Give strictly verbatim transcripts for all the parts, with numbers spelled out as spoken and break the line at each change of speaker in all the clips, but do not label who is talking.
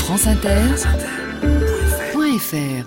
France Inter point F R.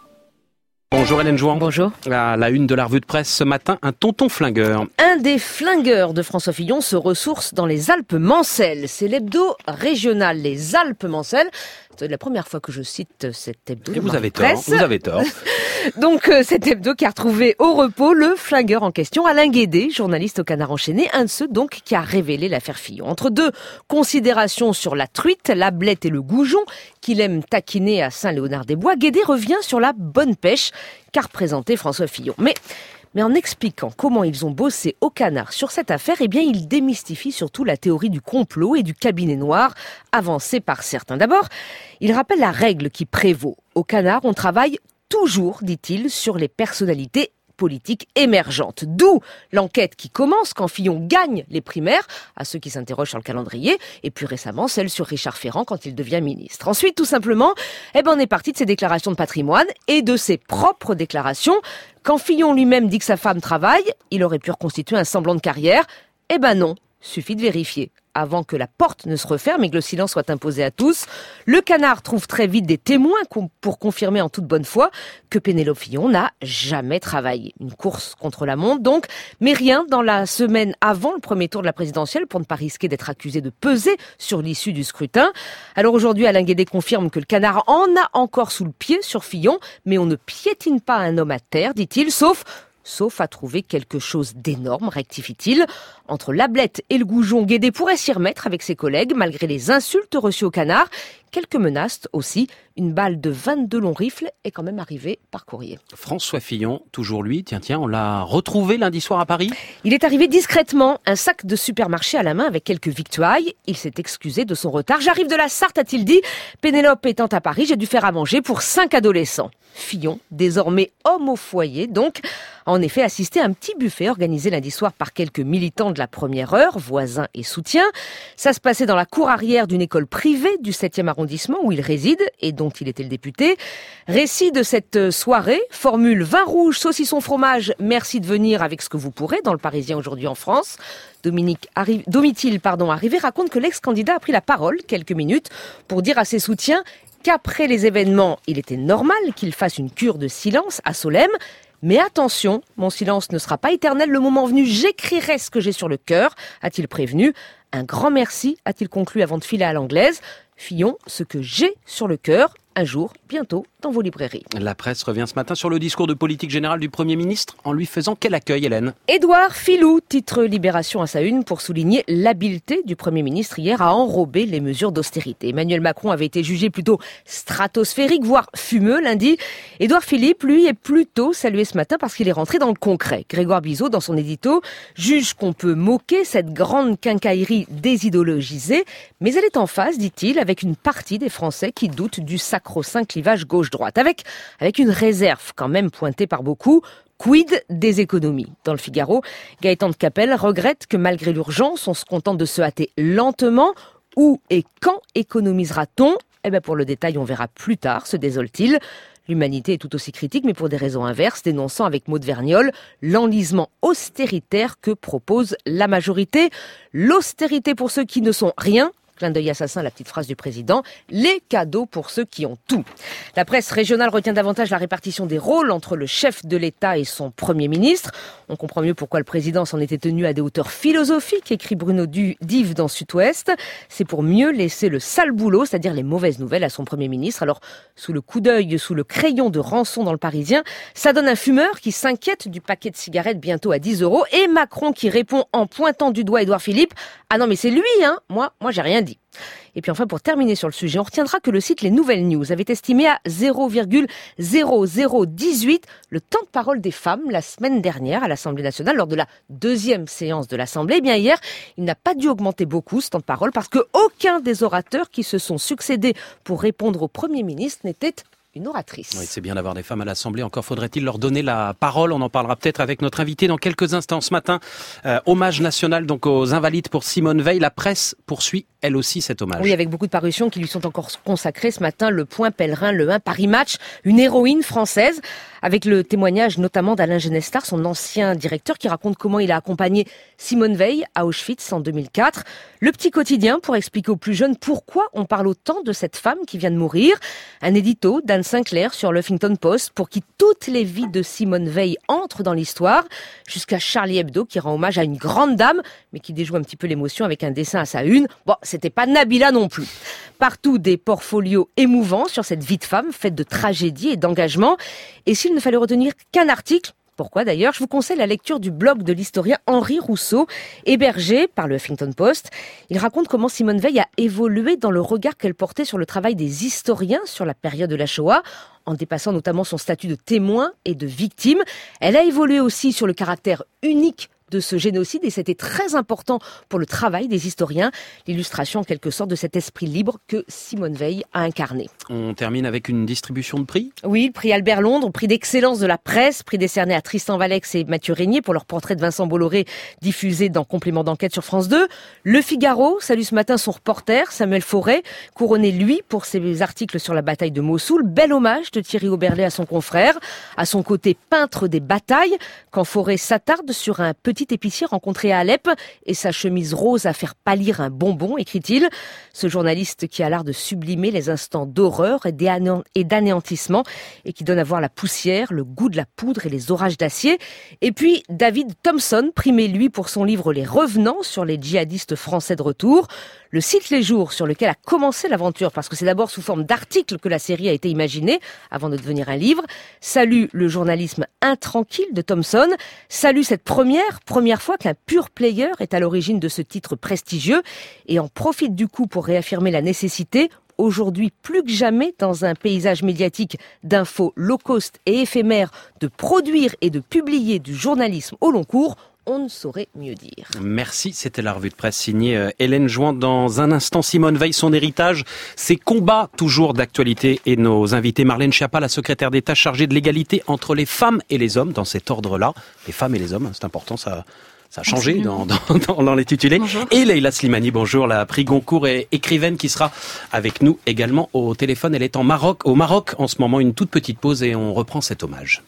Bonjour Hélène Jouan.
Bonjour.
À la une de la revue de presse ce matin, un tonton flingueur.
Un des flingueurs de François Fillon se ressource dans les Alpes-Mancelles. C'est l'hebdo régional, les Alpes-Mancelles. C'est la première fois que je cite cet hebdo.
Et vous avez tort, vous avez tort.
Donc euh, cet hebdo qui a retrouvé au repos le flingueur en question, Alain Guédé, journaliste au Canard enchaîné, un de ceux donc qui a révélé l'affaire Fillon. Entre deux considérations sur la truite, la blette et le goujon, qu'il aime taquiner à Saint-Léonard-des-Bois, Guédé revient sur la bonne pêche qu'a représenté François Fillon. Mais Mais en expliquant comment ils ont bossé au Canard sur cette affaire, eh bien, il démystifie surtout la théorie du complot et du cabinet noir avancée par certains. D'abord, il rappelle la règle qui prévaut. Au Canard, on travaille toujours, dit-il, sur les personnalités politique émergente. D'où l'enquête qui commence quand Fillon gagne les primaires, à ceux qui s'interrogent sur le calendrier, et plus récemment celle sur Richard Ferrand quand il devient ministre. Ensuite, tout simplement, eh ben on est parti de ses déclarations de patrimoine et de ses propres déclarations. Quand Fillon lui-même dit que sa femme travaille, il aurait pu reconstituer un semblant de carrière. Eh ben non, suffit de vérifier. Avant que la porte ne se referme et que le silence soit imposé à tous, le Canard trouve très vite des témoins pour confirmer en toute bonne foi que Pénélope Fillon n'a jamais travaillé. Une course contre la montre donc, mais rien dans la semaine avant le premier tour de la présidentielle pour ne pas risquer d'être accusé de peser sur l'issue du scrutin. Alors aujourd'hui, Alain Guédé confirme que le Canard en a encore sous le pied sur Fillon, mais on ne piétine pas un homme à terre, dit-il, sauf... Sauf à trouver quelque chose d'énorme, rectifie-t-il. Entre la blette et le goujon, Guédé pourrait s'y remettre avec ses collègues, malgré les insultes reçues au Canard. Quelques menaces aussi. Une balle de vingt-deux longs rifles est quand même arrivée par courrier.
François Fillon, toujours lui, tiens, tiens, on l'a retrouvé lundi soir à Paris.
Il est arrivé discrètement, un sac de supermarché à la main avec quelques victuailles. Il s'est excusé de son retard. « J'arrive de la Sarthe », a-t-il dit. Pénélope étant à Paris, j'ai dû faire à manger pour cinq adolescents. Fillon, désormais homme au foyer, donc, a en effet assisté à un petit buffet organisé lundi soir par quelques militants de la première heure, voisins et soutiens. Ça se passait dans la cour arrière d'une école privée du septième arrondissement où il réside et dont il était le député. Récit de cette soirée, formule vin rouge, saucisson fromage, merci de venir avec ce que vous pourrez dans le Parisien aujourd'hui en France. Dominique arri- Domitil, pardon, arrivé, raconte que l'ex-candidat a pris la parole quelques minutes pour dire à ses soutiens qu'après les événements, il était normal qu'il fasse une cure de silence à Solesmes. Mais attention, mon silence ne sera pas éternel. Le moment venu, j'écrirai ce que j'ai sur le cœur, a-t-il prévenu. Un grand merci, a-t-il conclu avant de filer à l'anglaise. Fillon, ce que j'ai sur le cœur, un jour, bientôt, dans vos librairies.
La presse revient ce matin sur le discours de politique générale du Premier ministre en lui faisant quel accueil, Hélène ?
Édouard Philou, titre Libération à sa une pour souligner l'habileté du Premier ministre hier à enrober les mesures d'austérité. Emmanuel Macron avait été jugé plutôt stratosphérique, voire fumeux lundi. Édouard Philippe, lui, est plutôt salué ce matin parce qu'il est rentré dans le concret. Grégoire Bizot, dans son édito, juge qu'on peut moquer cette grande quincaillerie désidéologisée, mais elle est en phase, dit-il, avec une partie des Français qui doutent du sacro-saint clivage gauche-droite, avec, avec une réserve quand même pointée par beaucoup. Quid des économies ? Dans le Figaro, Gaëtan de Capelle regrette que malgré l'urgence, on se contente de se hâter lentement. Où et quand économisera-t-on ? Eh bien pour le détail, on verra plus tard, se désole-t-il. L'humanité est tout aussi critique, mais pour des raisons inverses, dénonçant avec Maud Vergnol l'enlisement austéritaire que propose la majorité. L'austérité pour ceux qui ne sont rien. Clin d'œil assassin, la petite phrase du président. Les cadeaux pour ceux qui ont tout. La presse régionale retient davantage la répartition des rôles entre le chef de l'État et son Premier ministre. On comprend mieux pourquoi le président s'en était tenu à des hauteurs philosophiques, écrit Bruno Dive dans Sud-Ouest. C'est pour mieux laisser le sale boulot, c'est-à-dire les mauvaises nouvelles à son Premier ministre. Alors, sous le coup d'œil, sous le crayon de Rançon dans le Parisien, ça donne un fumeur qui s'inquiète du paquet de cigarettes bientôt à dix euros et Macron qui répond en pointant du doigt Édouard Philippe. Ah non, mais c'est lui, hein. Moi, moi, j'ai rien dit. Et puis enfin, pour terminer sur le sujet, on retiendra que le site Les Nouvelles News avait estimé à zéro virgule zéro zéro dix-huit le temps de parole des femmes la semaine dernière à l'Assemblée nationale lors de la deuxième séance de l'Assemblée. Eh bien hier, il n'a pas dû augmenter beaucoup ce temps de parole parce que aucun des orateurs qui se sont succédés pour répondre au Premier ministre n'était une oratrice.
Oui, c'est bien d'avoir des femmes à l'Assemblée. Encore faudrait-il leur donner la parole. On en parlera peut-être avec notre invité dans quelques instants. Ce matin, euh, hommage national donc aux Invalides pour Simone Veil. La presse poursuit elle aussi cet hommage.
Oui, avec beaucoup de parutions qui lui sont encore consacrées ce matin. Le Point, Pèlerin, Le un, Paris Match, une héroïne française, avec le témoignage notamment d'Alain Genestar, son ancien directeur, qui raconte comment il a accompagné Simone Veil à Auschwitz en deux mille quatre. Le Petit Quotidien pour expliquer aux plus jeunes pourquoi on parle autant de cette femme qui vient de mourir. Un édito d'Anne Sinclair sur le Huffington Post pour qui toutes les vies de Simone Veil entrent dans l'histoire, jusqu'à Charlie Hebdo qui rend hommage à une grande dame, mais qui déjoue un petit peu l'émotion avec un dessin à sa une. Bon, c'était pas Nabila non plus. Partout des portfolios émouvants sur cette vie de femme faite de tragédie et d'engagement. Et s'il ne fallait retenir qu'un article, pourquoi d'ailleurs, je vous conseille la lecture du blog de l'historien Henri Rousseau, hébergé par le Huffington Post. Il raconte comment Simone Veil a évolué dans le regard qu'elle portait sur le travail des historiens sur la période de la Shoah, en dépassant notamment son statut de témoin et de victime. Elle a évolué aussi sur le caractère unique de ce génocide et c'était très important pour le travail des historiens, l'illustration en quelque sorte de cet esprit libre que Simone Veil a incarné.
On termine avec une distribution de prix.
Oui, le prix Albert Londres, prix d'excellence de la presse, prix décerné à Tristan Valex et Mathieu Régnier pour leur portrait de Vincent Bolloré diffusé dans Complément d'enquête sur France deux. Le Figaro salue ce matin son reporter Samuel Fauré, couronné lui pour ses articles sur la bataille de Mossoul. Bel hommage de Thierry Oberlé à son confrère, à son côté peintre des batailles, quand Fauré s'attarde sur un petit épicier rencontré à Alep et sa chemise rose à faire pâlir un bonbon, écrit-il. Ce journaliste qui a l'art de sublimer les instants d'horreur et d'anéantissement et qui donne à voir la poussière, le goût de la poudre et les orages d'acier. Et puis David Thompson, primé lui pour son livre Les Revenants sur les djihadistes français de retour. Le site Les Jours sur lequel a commencé l'aventure, parce que c'est d'abord sous forme d'article que la série a été imaginée avant de devenir un livre, salue le journalisme intranquille de Thompson, salue cette première, première fois qu'un pure player est à l'origine de ce titre prestigieux et en profite du coup pour réaffirmer la nécessité, aujourd'hui plus que jamais dans un paysage médiatique d'infos low cost et éphémères, de produire et de publier du journalisme au long cours. On ne saurait mieux dire.
Merci, c'était la revue de presse signée euh, Hélène Jouan. Dans un instant, Simone Veil, son héritage, ses combats toujours d'actualité et nos invités. Marlène Schiappa, la secrétaire d'État chargée de l'égalité entre les femmes et les hommes, dans cet ordre-là. Les femmes et les hommes, c'est important, ça... Ça a changé dans, dans, dans, dans l'intitulé. Bonjour. Et Leïla Slimani, bonjour, la prix Goncourt et écrivaine qui sera avec nous également au téléphone. Elle est en Maroc, au Maroc en ce moment, une toute petite pause et on reprend cet hommage.